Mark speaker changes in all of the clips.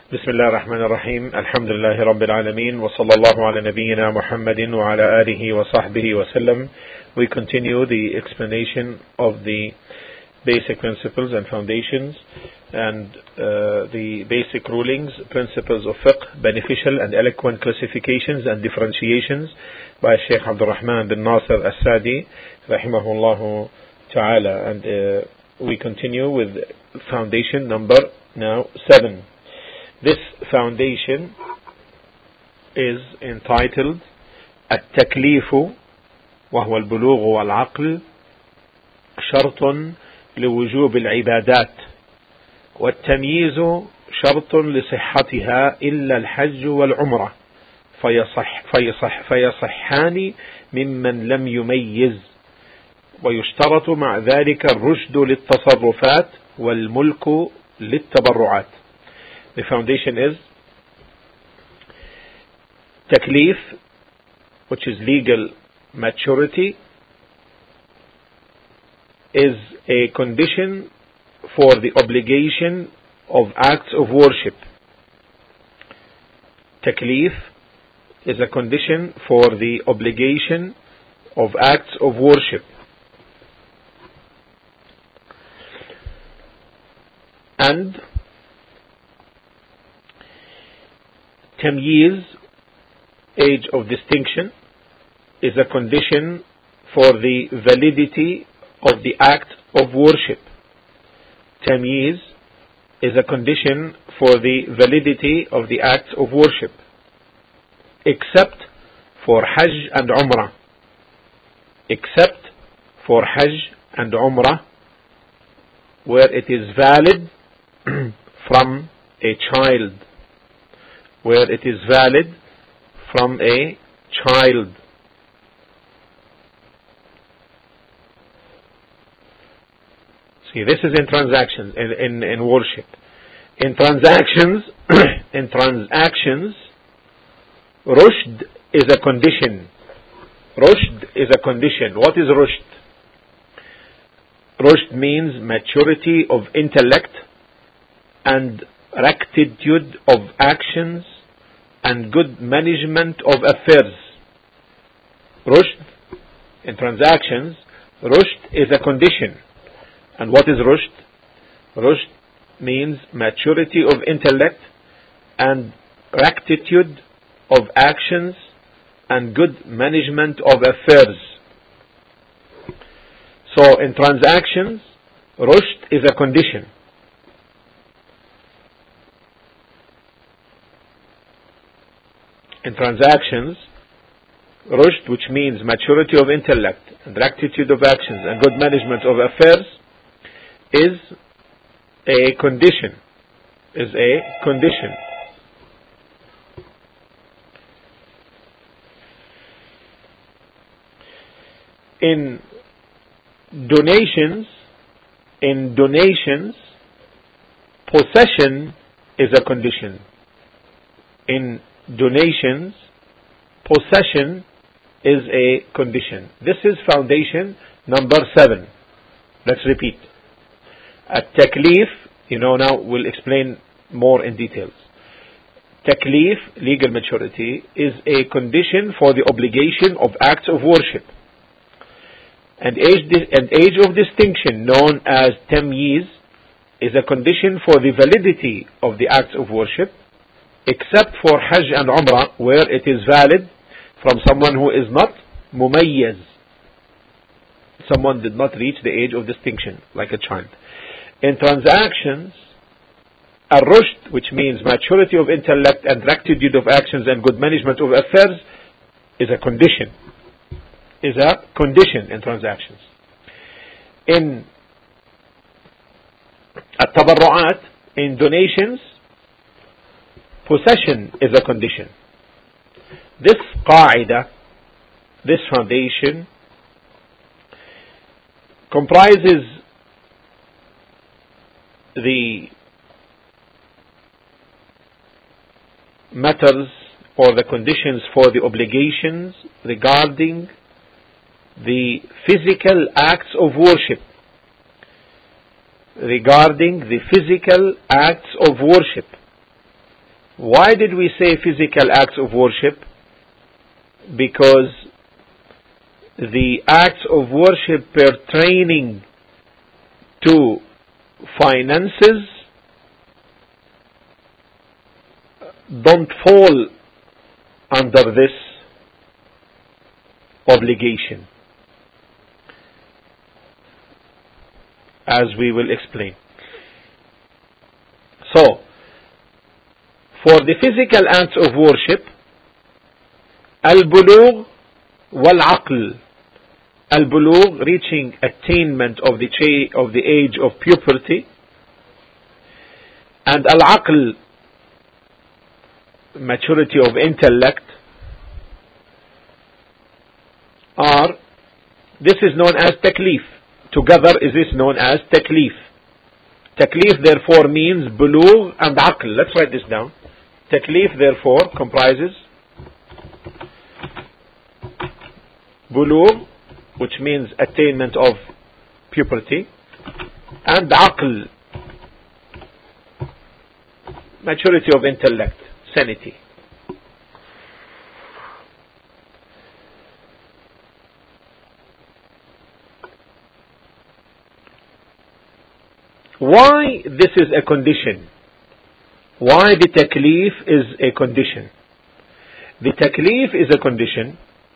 Speaker 1: بسم الله الرحمن الرحيم. الحمد لله رب العالمين وصلى الله على نبينا محمد وعلى آله وصحبه وسلم. We continue the explanation of the basic principles and foundations and the basic rulings, principles of fiqh, beneficial and eloquent classifications and differentiations by Sheikh Abdul Rahman bin Nasir As-Sadi rahimahullah ta'ala. And we continue with foundation number now 7. This foundation is entitled التكليف وهو البلوغ والعقل شرط لوجوب العبادات والتمييز شرط لصحتها إلا الحج والعمرة فيصحان ممن لم يميز ويشترط مع ذلك الرشد للتصرفات والملك للتبرعات. The foundation is taklif, which is legal maturity, is a condition for the obligation of acts of worship. Taklif is a condition for the obligation of acts of worship. And tamyiz, age of distinction, is a condition for the validity of the act of worship. Tamyiz is a condition for the validity of the act of worship, except for Hajj and Umrah. Except for Hajj and Umrah, where it is valid from a child. Where it is valid from a child. See, this is in transactions, in worship. In transactions, rushd is a condition. Rushd is a condition. What is rushd? Rushd means maturity of intellect and rectitude of actions and good management of affairs. Rushd in transactions, rushd is a condition. And what is rushd? Rushd means maturity of intellect and rectitude of actions and good management of affairs. So in transactions, rushd is a condition. In transactions, rushd, which means maturity of intellect and rectitude of actions and good management of affairs, is a condition. In donations, possession is a condition. In donations, possession is a condition. This is foundation number 7. Let's repeat. At-taklif, now we'll explain more in details. Taklif, legal maturity, is a condition for the obligation of acts of worship. And age of distinction, known as tamyiz, is a condition for the validity of the acts of worship, except for Hajj and Umrah, where it is valid from someone who is not mumayyiz. Someone did not reach the age of distinction, like a child. In transactions, ar-rushd, which means maturity of intellect and rectitude of actions and good management of affairs, is a condition. In transactions. In at-tabarru'at, in donations, possession is a condition. This qaida, this foundation, comprises the matters or the conditions for the obligations regarding the physical acts of worship. regarding the physical acts of worship. Why did we say physical acts of worship? Because the acts of worship pertaining to finances don't fall under this obligation, as we will explain. So, for the physical acts of worship, al-bulugh wal-aql. Al-bulugh, reaching attainment of the age of puberty, and al-aql, maturity of intellect, this is known as taklif. Together is this known as taklif. Taklif therefore means bulugh and aql. Let's write this down. Taklif therefore comprises bulugh, which means attainment of puberty, and aql, maturity of intellect, sanity. Why this is a condition? Why the taklif is a condition? The taklif is a condition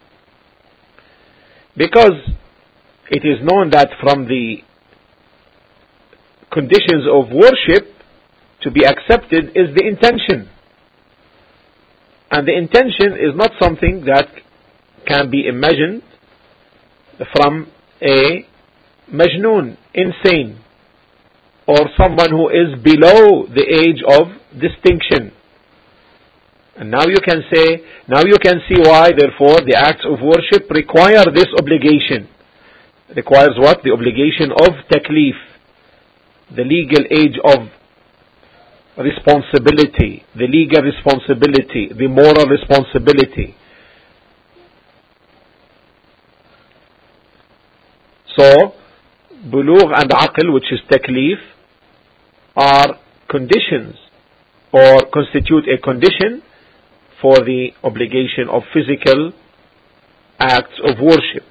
Speaker 1: because it is known that from the conditions of worship to be accepted is the intention. And the intention is not something that can be imagined from a majnoon, insane, or someone who is below the age of distinction. And now you can see why therefore the acts of worship require this obligation. Requires what? The obligation of taklif, the legal age of responsibility, the legal responsibility, the moral responsibility. So, bulugh and aql, which is taklif, are conditions or constitute a condition for the obligation of physical acts of worship.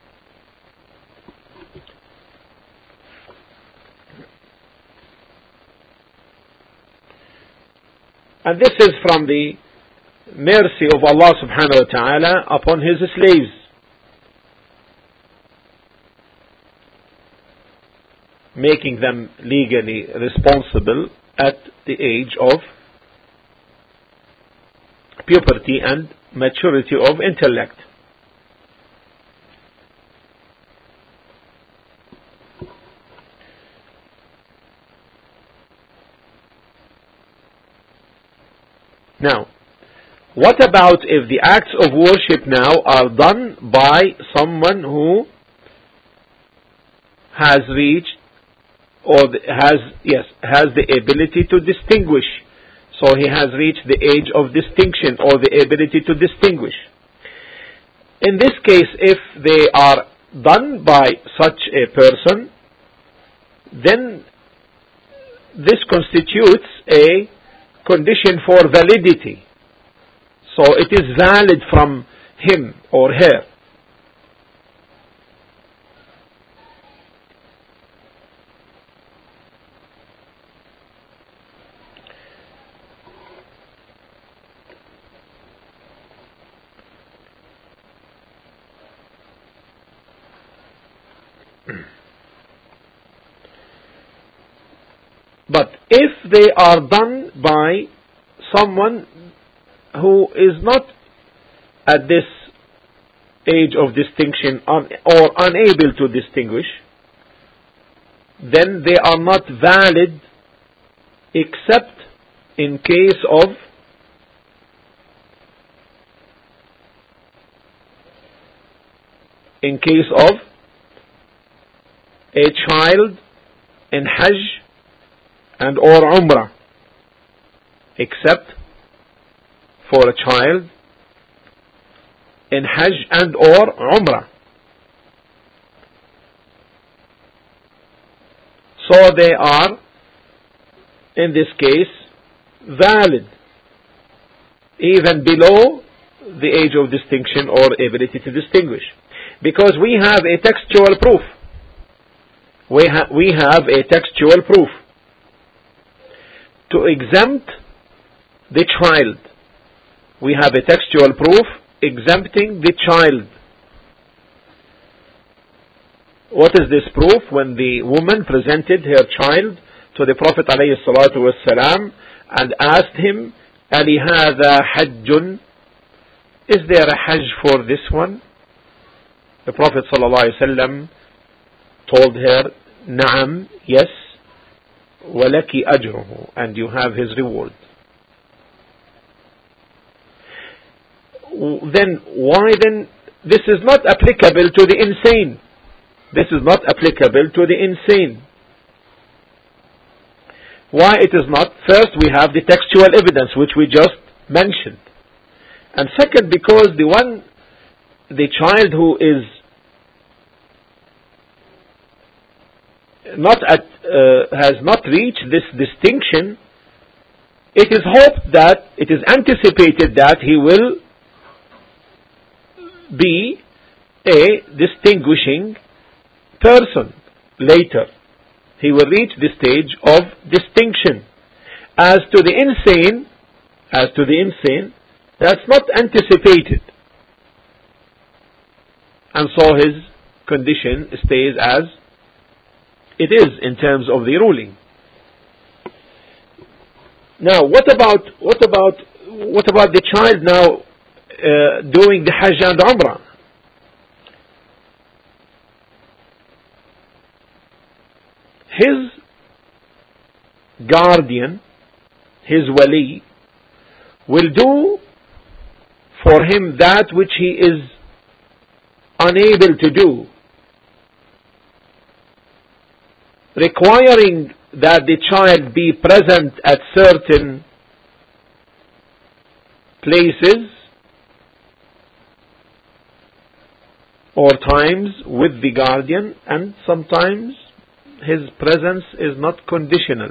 Speaker 1: And this is from the mercy of Allah subhanahu wa ta'ala upon His slaves, making them legally responsible at the age of puberty and maturity of intellect. Now, what about if the acts of worship now are done by someone who has reached or has the ability to distinguish? So he has reached the age of distinction or the ability to distinguish. In this case, if they are done by such a person, then this constitutes a condition for validity. So it is valid from him or her. But if they are done by someone who is not at this age of distinction or unable to distinguish, then they are not valid except in case of a child in Hajj and or Umrah, except for a child in Hajj and or Umrah. So they are, in this case, valid. even below the age of distinction or ability to distinguish. Because we have a textual proof. We have a textual proof to exempt the child. We have a textual proof exempting the child. What is this proof? When the woman presented her child to the Prophet ﷺ and asked him, Ali hadha hajjun, is there a hajj for this one? The Prophet ﷺ told her, Naam, yes, walaki ajruhu, and you have his reward. Then why then this is not applicable to the insane? This is not applicable to the insane. Why it is not? First, we have the textual evidence which we just mentioned. And second, because the child who is has not reached this distinction, it is hoped that, it is anticipated that he will be a distinguishing person later. He will reach the stage of distinction. As to the insane, that's not anticipated. And so his condition stays as it is in terms of the ruling. Now, what about the child now doing the Hajj and Umrah? His guardian, his wali, will do for him that which he is unable to do, requiring that the child be present at certain places or times with the guardian, and sometimes his presence is not conditional.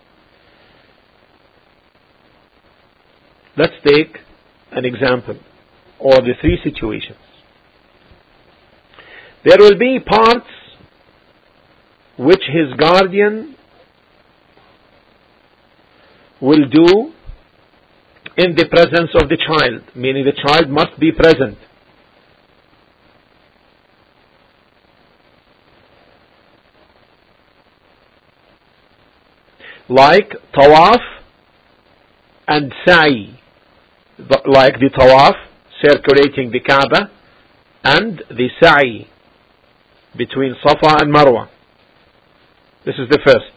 Speaker 1: Let's take an example, or the three situations. There will be parts which his guardian will do in the presence of the child, meaning the child must be present. Like tawaf and sa'i, like the tawaf, circulating the Kaaba, and the sa'i, between Safa and Marwa. This is the first.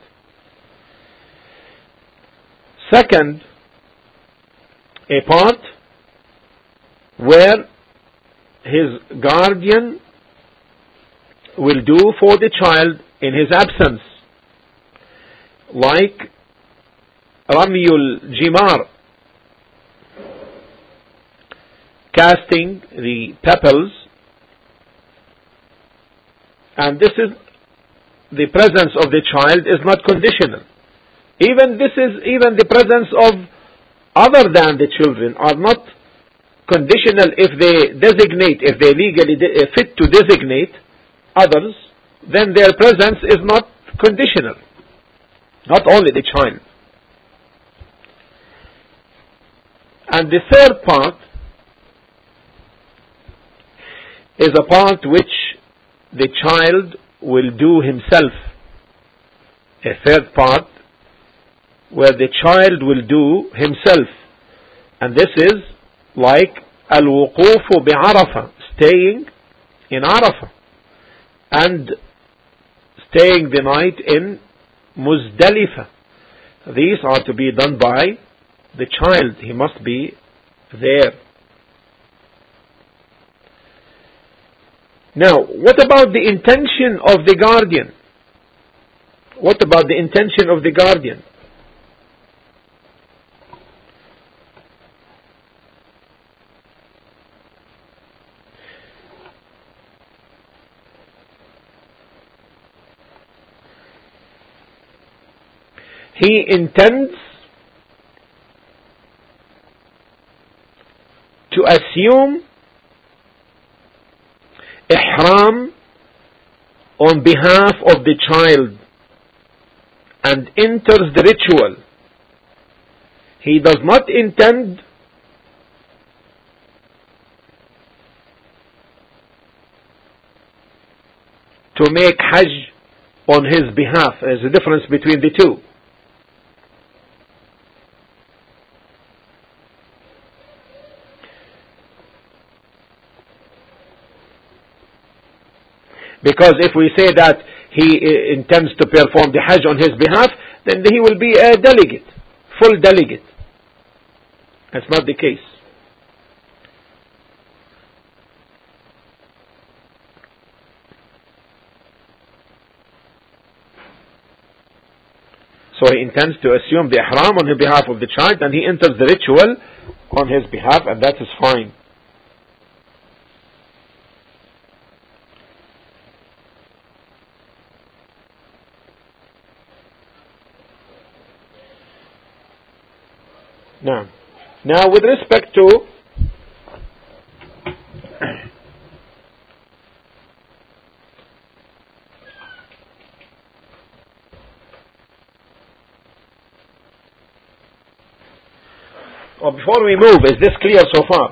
Speaker 1: Second, a part where his guardian will do for the child in his absence, like Ramyul Jimar, casting the pebbles, and this is the presence of the child is not conditional. Even the presence of other than the children are not conditional. If they legally fit to designate others, then their presence is not conditional. Not only the child. And the third part is a part which the child will do himself. A third part where the child will do himself. And this is like al-wuqufu bi-Arafah, staying in Arafah, and staying the night in Muzdalifah. These are to be done by the child. He must be there. Now, what about the intention of the guardian? What about the intention of the guardian? He intends to assume ihram on behalf of the child and enters the ritual, he does not intend to make Hajj on his behalf. There's a difference between the two. Because if we say that he intends to perform the Hajj on his behalf, then he will be a delegate, full delegate. That's not the case. So he intends to assume the ihram on the behalf of the child, and he enters the ritual on his behalf, and that is fine. Now with respect to before we move, is this clear so far?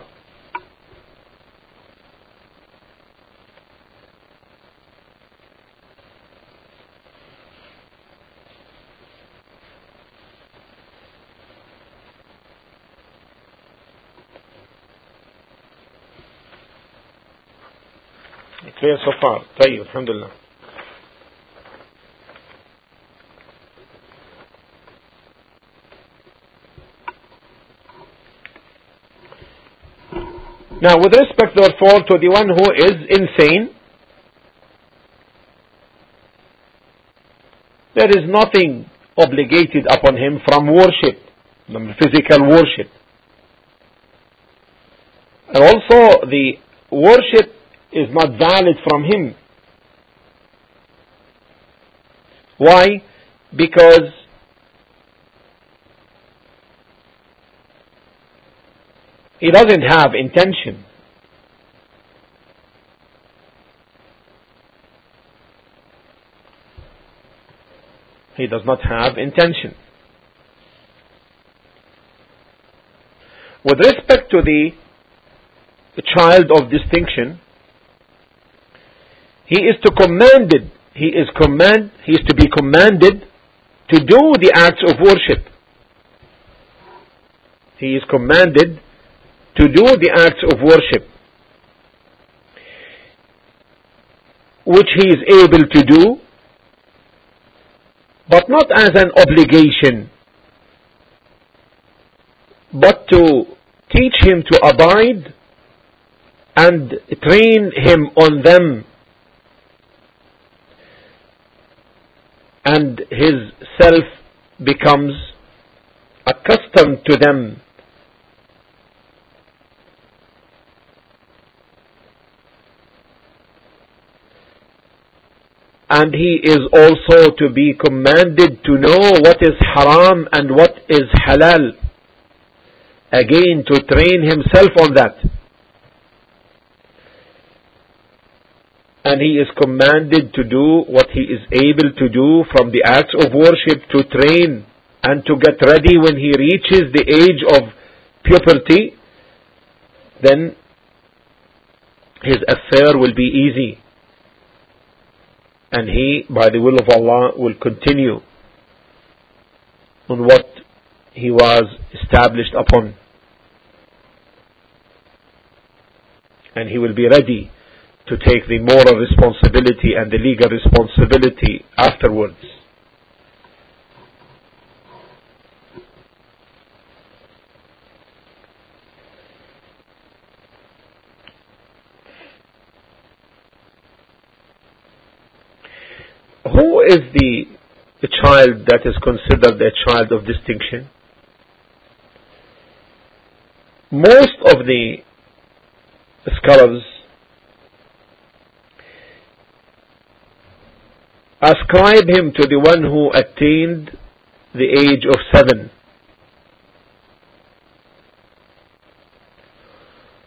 Speaker 1: Clear so far. طيب, alhamdulillah. Now, with respect, therefore, to the one who is insane, there is nothing obligated upon him from worship, from physical worship. And also, the worship is not valid from him. Why? Because he doesn't have intention. He does not have intention. With respect to the child of distinction, he is to be commanded to do the acts of worship. He is commanded to do the acts of worship, which he is able to do, but not as an obligation, but to teach him to abide and train him on them, and his self becomes accustomed to them. And he is also to be commanded to know what is haram and what is halal. Again, to train himself on that. And he is commanded to do what he is able to do from the acts of worship, to train and to get ready when he reaches the age of puberty. Then his affair will be easy. And he, by the will of Allah, will continue on what he was established upon. And he will be ready to take the moral responsibility and the legal responsibility afterwards. Who is the child that is considered a child of distinction? Most of the scholars ascribe him to the one who attained the age of 7.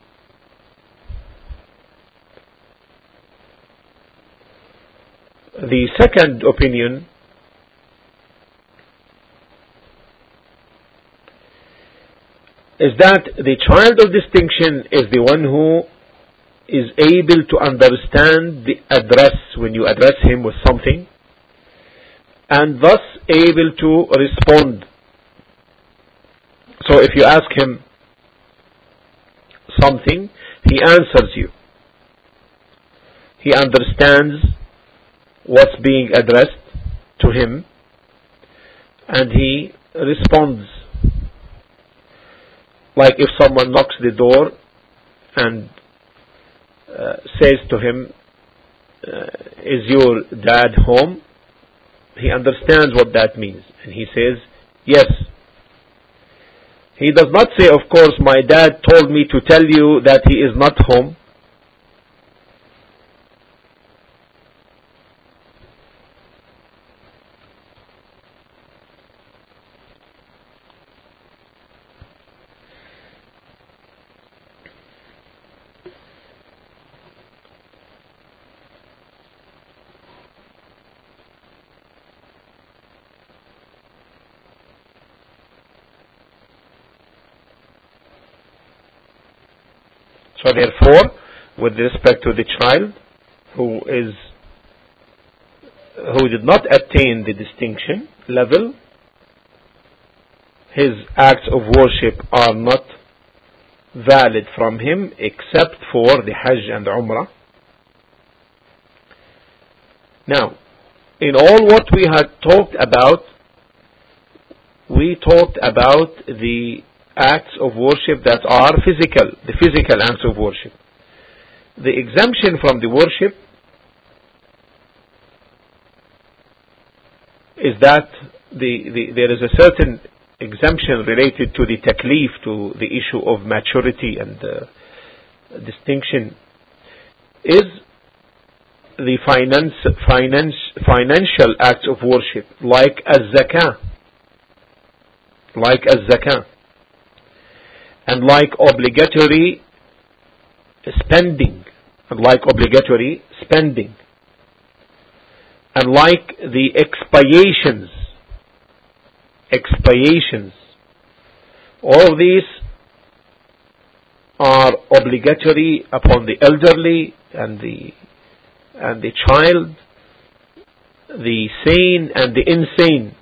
Speaker 1: The second opinion is that the child of distinction is the one who is able to understand the address when you address him with something, and thus able to respond. So if you ask him something, he answers you. He understands what's being addressed to him, and he responds. Like if someone knocks the door and says to him, is your dad home? He understands what that means, and he says, yes. He does not say, of course, my dad told me to tell you that he is not home. So therefore, with respect to the child who did not attain the distinction level, his acts of worship are not valid from him except for the Hajj and Umrah. Now, in all what we had talked about, we talked about the acts of worship that are physical, the physical acts of worship. The exemption from the worship is that there is a certain exemption related to the taklif, to the issue of maturity and distinction, is the financial acts of worship, like as-zakah, and like obligatory spending, and like the expiations. All of these are obligatory upon the elderly and the child, the sane and the insane,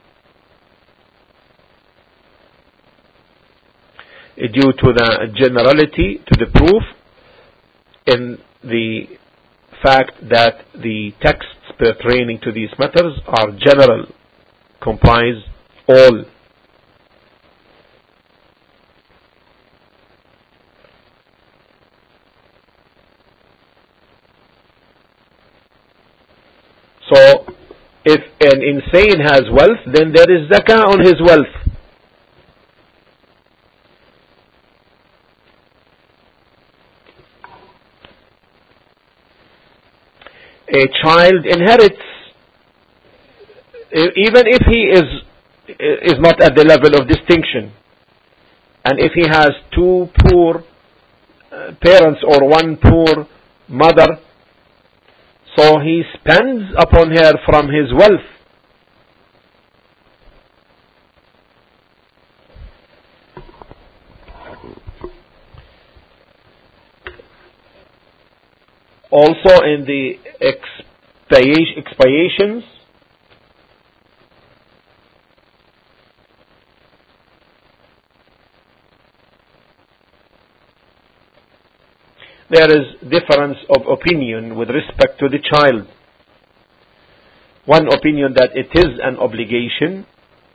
Speaker 1: due to the generality, to the proof in the fact that the texts pertaining to these matters are general, comprise all. So, if an insane has wealth, then there is zakah on his wealth. A child inherits, even if he is not at the level of distinction, and if he has two poor parents or one poor mother, so he spends upon her from his wealth. Also in the expiations, there is difference of opinion with respect to the child. One opinion that it is an obligation,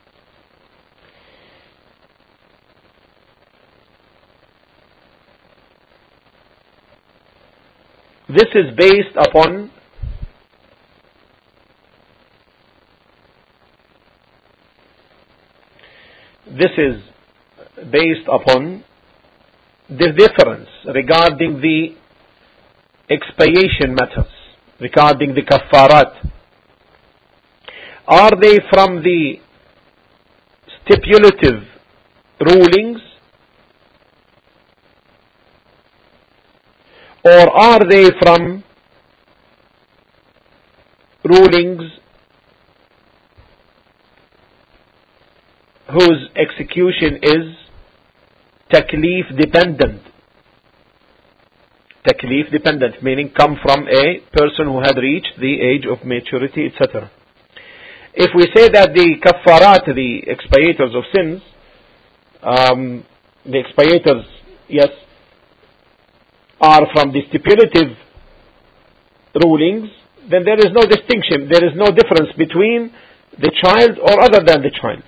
Speaker 1: this is based upon the difference regarding the expiation matters, regarding the kaffarat. Are they from the stipulative rulings, or are they from rulings whose execution is taklif dependent. Taklif dependent, meaning come from a person who had reached the age of maturity, etc. If we say that the kaffarat, the expiators of sins, the expiators, yes, are from the stipulative rulings, then there is no distinction, there is no difference between the child or other than the child.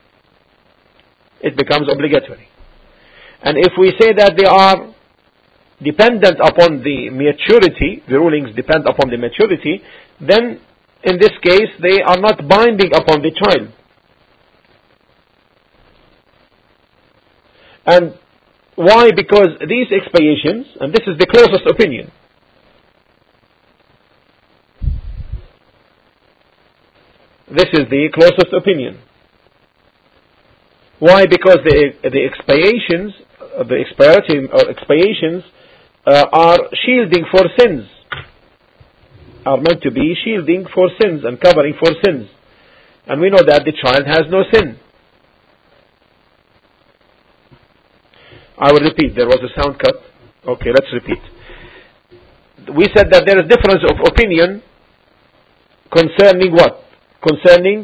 Speaker 1: It becomes obligatory. And if we say that they are dependent upon the maturity, the rulings depend upon the maturity, then in this case they are not binding upon the child. And why? Because these expiations, and this is the closest opinion, this is the closest opinion. Why? Because the expiations, expiations are shielding for sins, are meant to be shielding for sins and covering for sins. And we know that the child has no sin. I will repeat, there was a sound cut. Okay, let's repeat. We said that there is difference of opinion concerning what? Concerning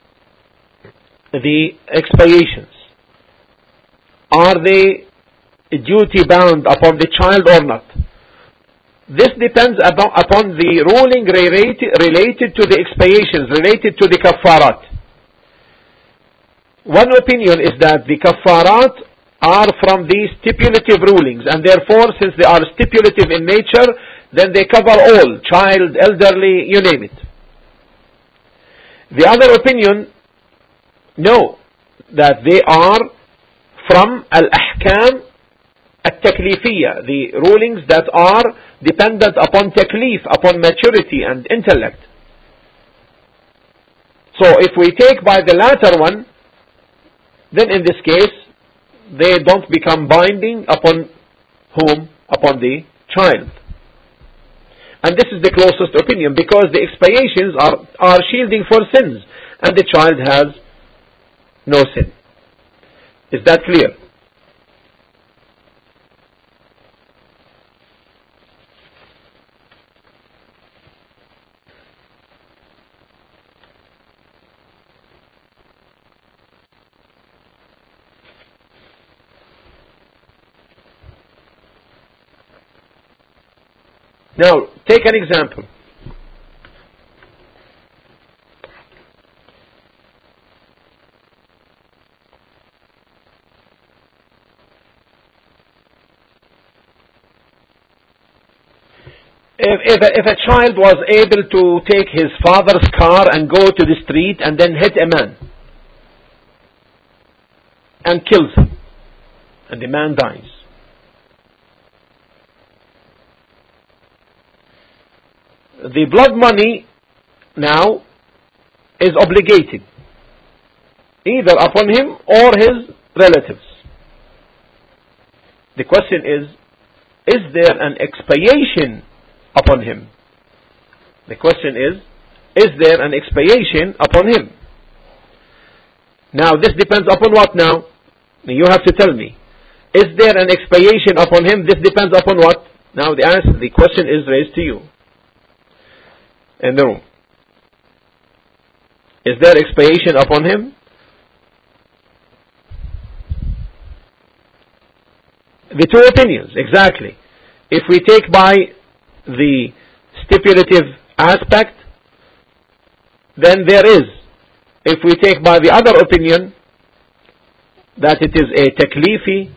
Speaker 1: the expiations. Are they duty bound upon the child or not? This depends upon the ruling related to the expiations, related to the kaffarat. One opinion is that the kaffarat are from the stipulative rulings, and therefore, since they are stipulative in nature, then they cover all, child, elderly, you name it. The other opinion, no, that they are from al-ahkam at-taklifiyya, the rulings that are dependent upon taklif, upon maturity and intellect. So if we take by the latter one, then in this case, they don't become binding upon whom? Upon the child. And this is the closest opinion, because the expiations are shielding for sins, and the child has no sin. Is that clear? Now, take an example. If a child was able to take his father's car and go to the street and then hit a man and kills him, and the man dies, the blood money now is obligated either upon him or his relatives. The question is there an expiation upon him? The question is there an expiation upon him? Now this depends upon what now? You have to tell me. Is there an expiation upon him? This depends upon what? Now the question is raised to you in the room. Is there expiation upon him? The two opinions, exactly. If we take by the stipulative aspect, then there is. If we take by the other opinion, that it is a taklifi,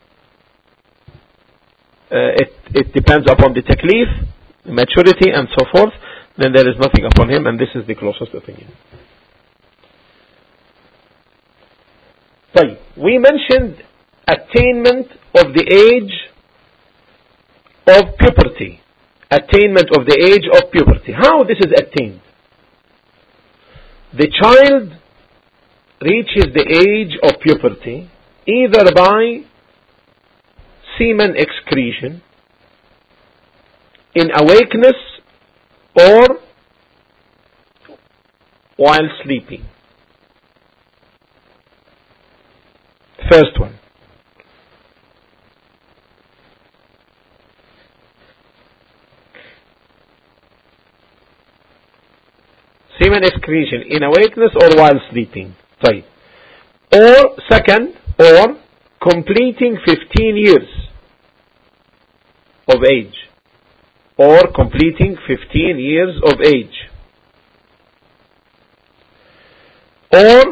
Speaker 1: it depends upon the taklif, maturity and so forth, then there is nothing upon him, and this is the closest opinion. So, we mentioned attainment of the age of puberty. Attainment of the age of puberty. How this is attained? The child reaches the age of puberty either by semen excretion, in awakeness, or while sleeping. First one. Semen excretion in awakeness or while sleeping. طيب. Or second, or completing 15 years of age. Or completing 15 years of age. Or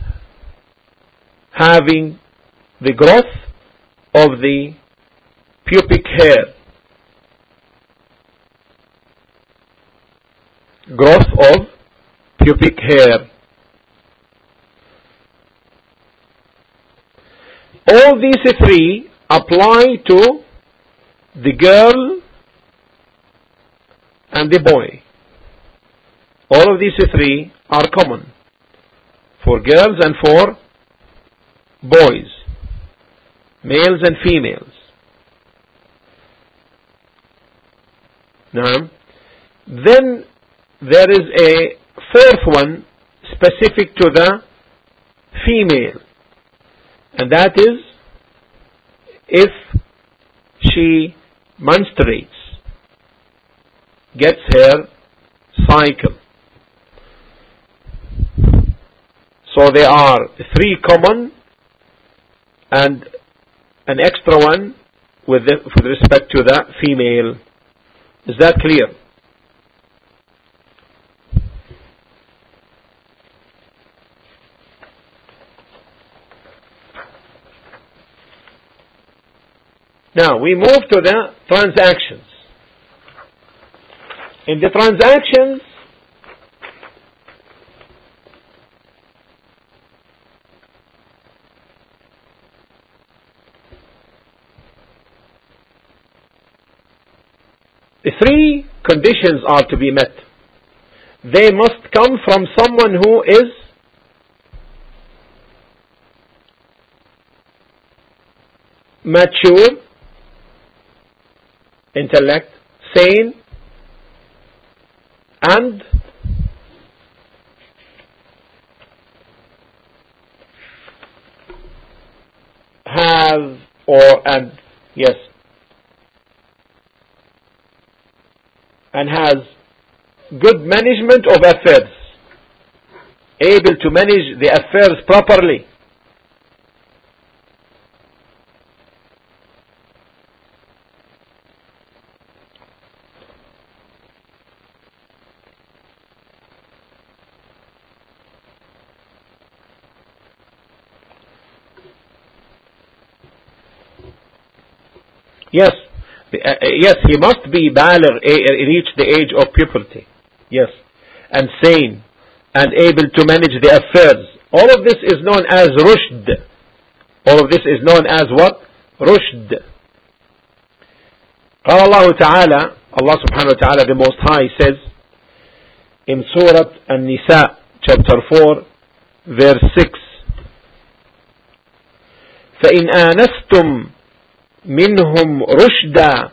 Speaker 1: having the growth of the pubic hair. Growth of pubic hair. All these three apply to the girl and the boy. All of these three are common for girls and for boys, males and females. Now, then there is a fourth one specific to the female, and that is if she menstruates, gets her cycle. So there are three common and an extra one with respect to the female. Is that clear? Now we move to the transactions. In the transactions, the three conditions are to be met. They must come from someone who is mature, intellect, sane, and has good management of affairs, able to manage the affairs properly. Yes, he must be baligh, reach the age of puberty. Yes, and sane, and able to manage the affairs. All of this is known as rushd. All of this is known as what? Rushd. قال الله تعالى, Allah subhanahu wa ta'ala, the Most High, says in Surah An-Nisa, chapter 4, verse 6, فَإِنْ آنَسْتُمْ منهم رشدا.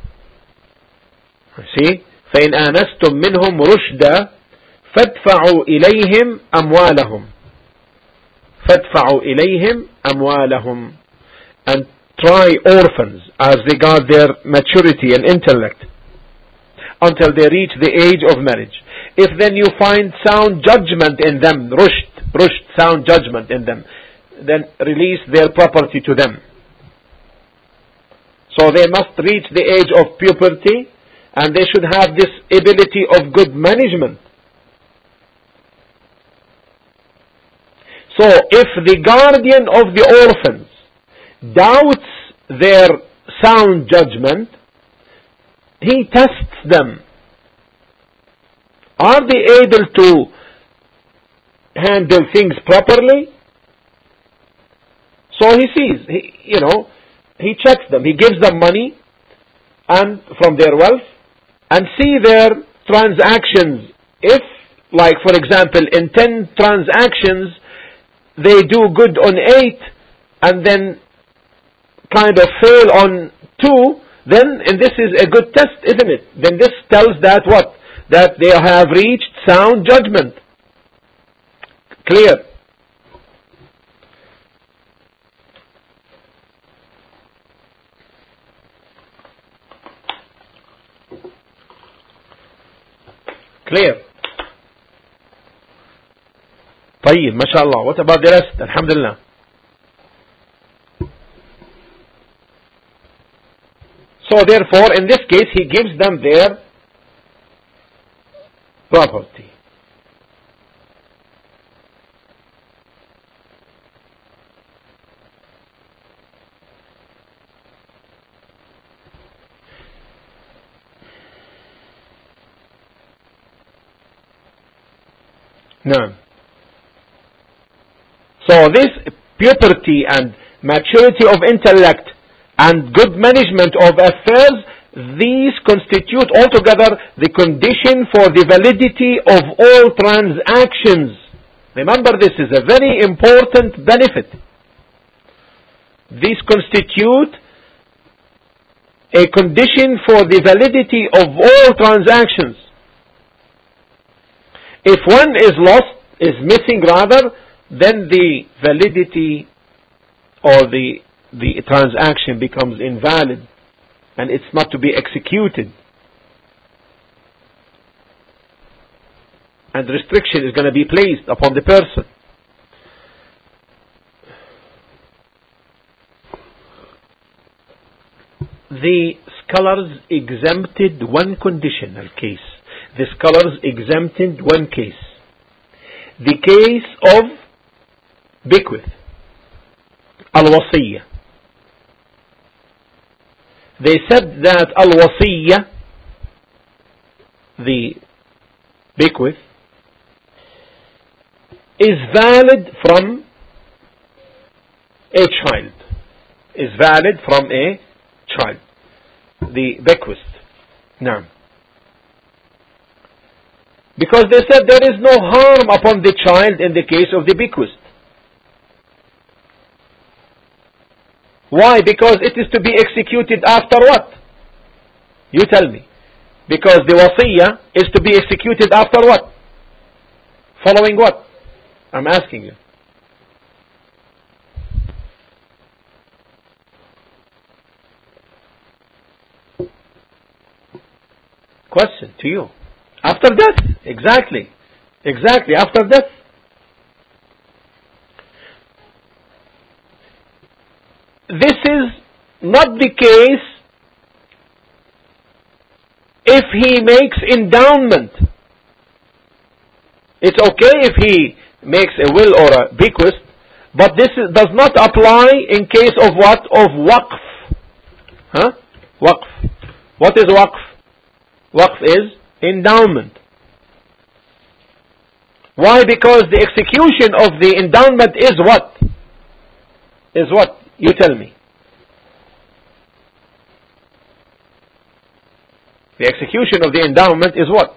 Speaker 1: See, فإن آنستم منهم رشدا فادفعوا إليهم أموالهم. فادفعوا إليهم أموالهم, and try orphans as regard their maturity and intellect until they reach the age of marriage. If then you find sound judgment in them, rushd, sound judgment in them, then release their property to them. So they must reach the age of puberty, and they should have this ability of good management. So if the guardian of the orphans doubts their sound judgment, he tests them. Are they able to handle things properly? So he sees, he checks them, he gives them money and from their wealth, and see their transactions. If, like for example, in 10 transactions they do good on 8 and then kind of fail on 2, then and this is a good test, isn't it? Then this tells that what? That they have reached sound judgment. Clear? Clear? طيب, mashallah. What about the rest? Alhamdulillah. So therefore, in this case, he gives them their property. Now, so this puberty and maturity of intellect and good management of affairs, these constitute altogether the condition for the validity of all transactions. Remember, this is a very important benefit. These constitute a condition for the validity of all transactions. If one is lost, is missing rather, then the validity or the transaction becomes invalid and it's not to be executed. And restriction is going to be placed upon the person. The scholars exempted one conditional case. The scholars exempted one case. The case of bequest, al-wasiyya. They said that al-wasiyya, the bequest, is valid from a child. Is valid from a child. The bequest. Now, because they said there is no harm upon the child in the case of the bequest. Why? Because it is to be executed after what? You tell me. Because the wasiyah is to be executed after what? Following what? I'm asking you. Question to you. After death. Exactly. Exactly. After death. This is not the case if he makes endowment. It's okay if he makes a will or a bequest, but this does not apply in case of what? Of waqf. Huh? Waqf. What is waqf? Waqf is endowment. Why? Because the execution of the endowment is what? Is what? You tell me. The execution of the endowment is what?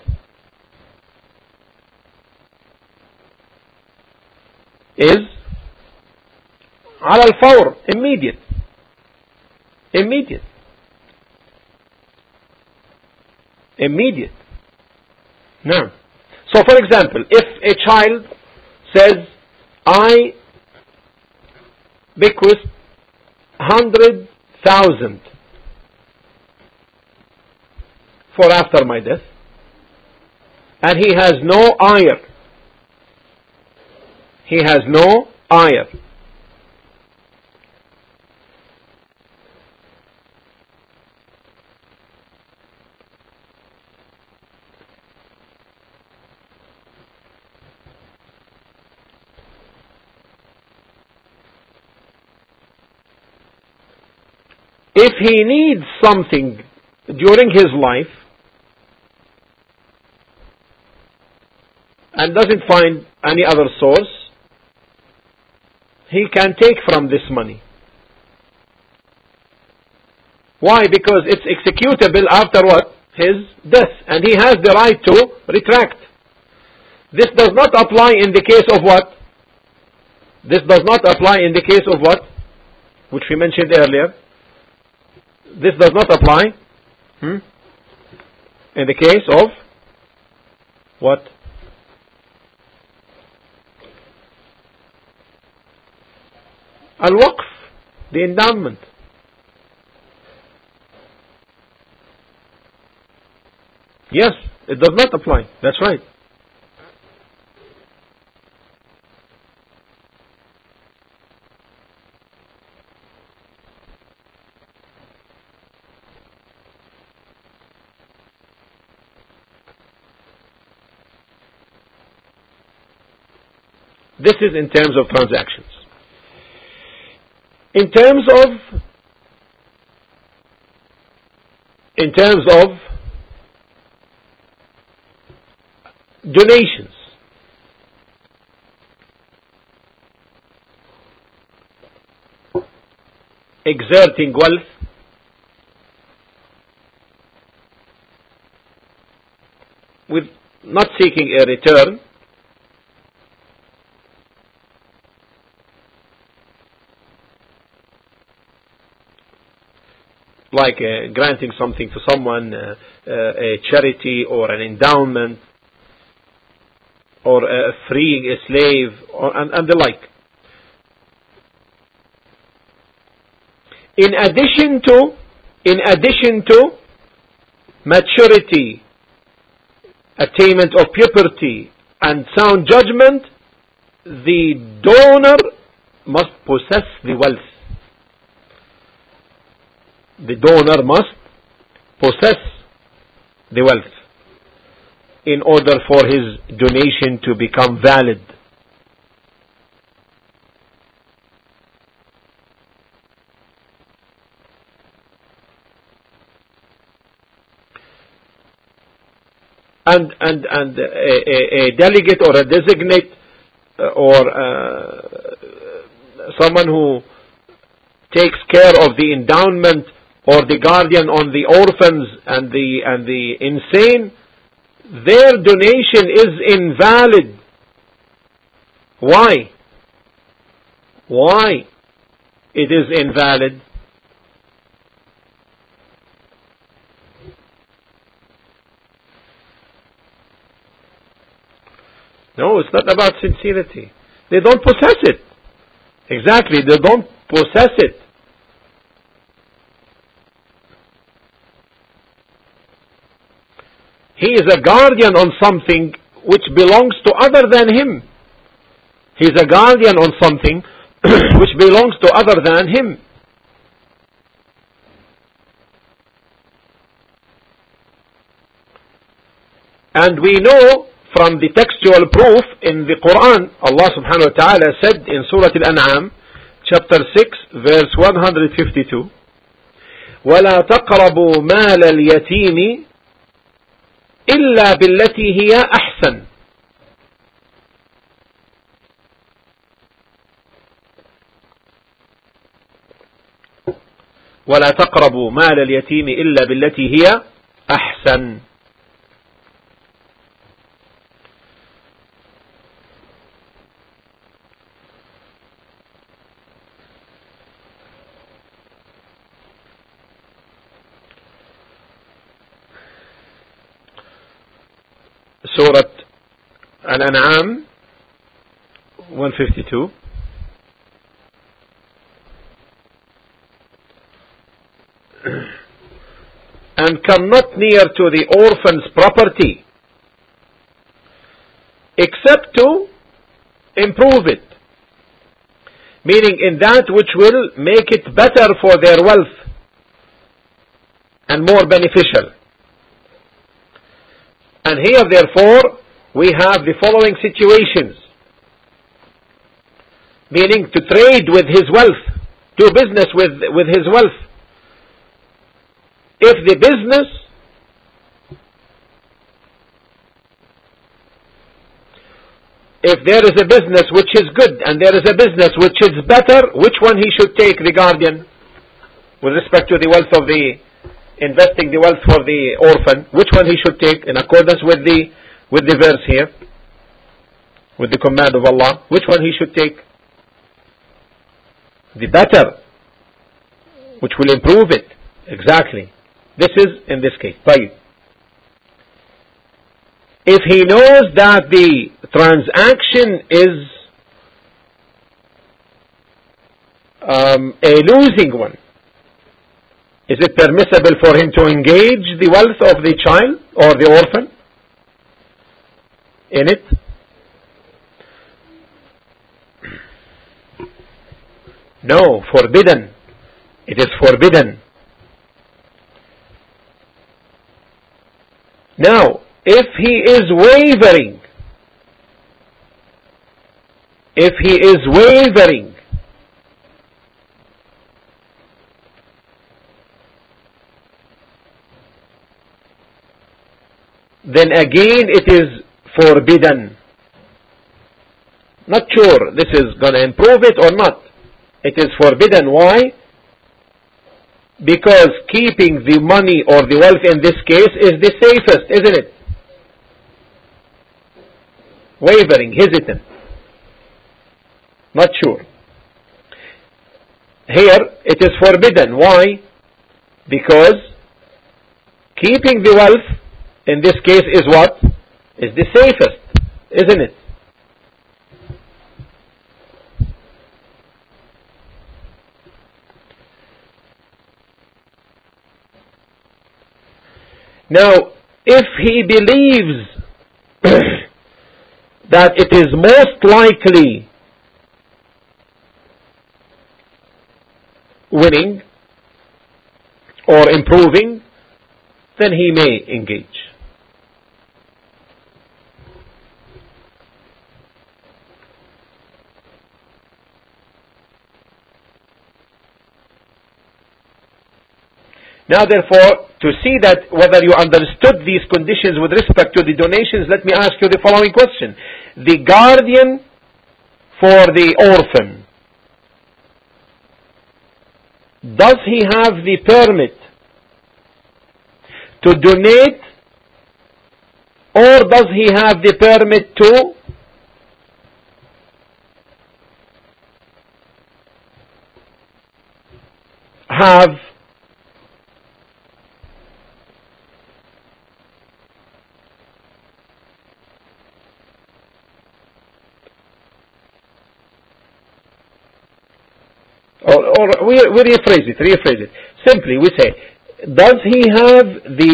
Speaker 1: Is ala al-fawr, immediate. Immediate. Immediate. Now, so for example, if a child says, I bequest 100,000 for after my death, and he has no heir. He has no heir. If he needs something during his life and doesn't find any other source, he can take from this money. Why? Because it's executable after what? His death. And he has the right to retract. This does not apply in the case of what? This does not apply in the case of what? Which we mentioned earlier. This does not apply in the case of what? Al-Waqf, the endowment. Yes, it does not apply. That's right. This is in terms of transactions. In terms of donations, exerting wealth with not seeking a return, like granting something to someone, a charity or an endowment, or freeing a slave, and the like. In addition to maturity, attainment of puberty, and sound judgment, the donor must possess the wealth. The donor must possess the wealth in order for his donation to become valid. And a delegate or a designate or someone who takes care of the endowment or the guardian on the orphans and the insane, their donation is invalid. Why? Why it is invalid? No, it's not about sincerity. They don't possess it. Exactly, they don't possess it. He is a guardian on something which belongs to other than him. He is a guardian on something which belongs to other than him. And we know from the textual proof in the Quran, Allah subhanahu wa ta'ala said in Surah Al-An'am, chapter 6, verse 152, وَلَا تَقْرَبُوا مَالَ الْيَتِيمِ إِلَّا بِالَّتِي هِيَ أَحْسَنُ. وَلَا تَقْرَبُوا مَالَ الْيَتِيمِ إِلَّا بِالَّتِي هِيَ أَحْسَنُ. Surah Al-An'am 152. And come not near to the orphan's property except to improve it, meaning in that which will make it better for their wealth and more beneficial. And here, therefore, we have the following situations, meaning to trade with his wealth, do business with his wealth. If the business if there is a business which is good and there is a business which is better, which one he should take, the guardian, with respect to the wealth of the investing the wealth for the orphan, which one he should take in accordance with the verse here, with the command of Allah, which one he should take? The better, which will improve it. Exactly. This is in this case. طيب. If he knows that the transaction is a losing one, is it permissible for him to engage the wealth of the child or the orphan in it? No, forbidden. It is forbidden. Now, if he is wavering, then again it is forbidden. Not sure this is going to improve it or not. It is forbidden. Why? Because keeping the money or the wealth in this case is the safest, isn't it? Wavering, hesitant, not sure. Here it is forbidden. Why? Because keeping the wealth in this case is what? Is the safest, isn't it? Now, if he believes that it is most likely winning or improving, then he may engage. Now, therefore, to see that whether you understood these conditions with respect to the donations, let me ask you the following question. The guardian for the orphan, does he have the permit to donate, or does he have the permit to have or we rephrase it. Simply, we say, does he have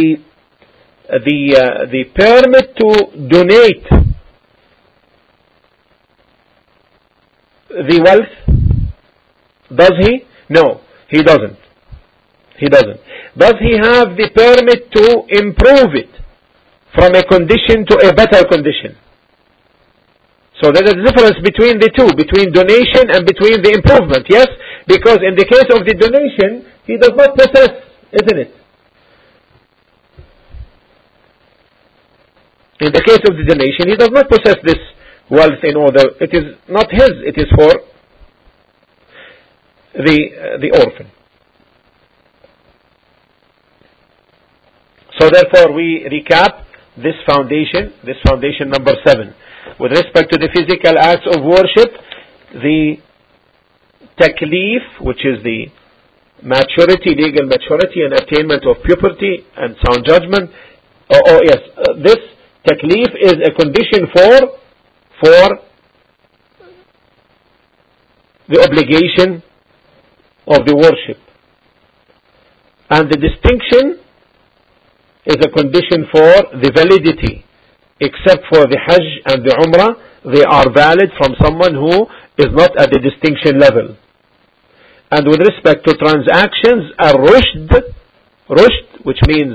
Speaker 1: the permit to donate the wealth? Does he? No, he doesn't. Does he have the permit to improve it from a condition to a better condition? So there is a difference between the two, between donation and between the improvement, yes? Because in the case of the donation, he does not possess, isn't it? In the case of the donation, he does not possess this wealth in order, it is not his, it is for the orphan. So therefore we recap this foundation number 7. With respect to the physical acts of worship, the taklif, which is the maturity, legal maturity and attainment of puberty and sound judgment. This taklif is a condition for the obligation of the worship. And the distinction is a condition for the validity. Except for the Hajj and the Umrah, they are valid from someone who is not at the distinction level. And with respect to transactions, rushd, which means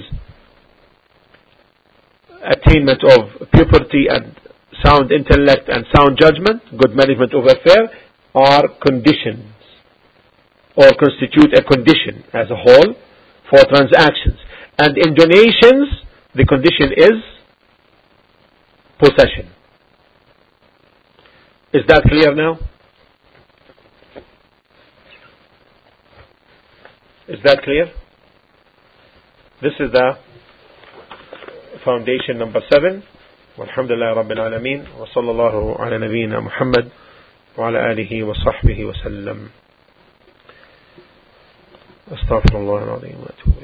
Speaker 1: attainment of puberty and sound intellect and sound judgment, good management of affairs, are conditions or constitute a condition as a whole for transactions. And in donations, the condition is possession. Is that clear now? Is that clear? This is the foundation number 7. Walhamdulillah Rabbil Alameen. Wa sallallahu ala nabiyyina Muhammad wa ala alihi wa sahbihi wa sallam. Astaghfirullah al-azim wa atubu.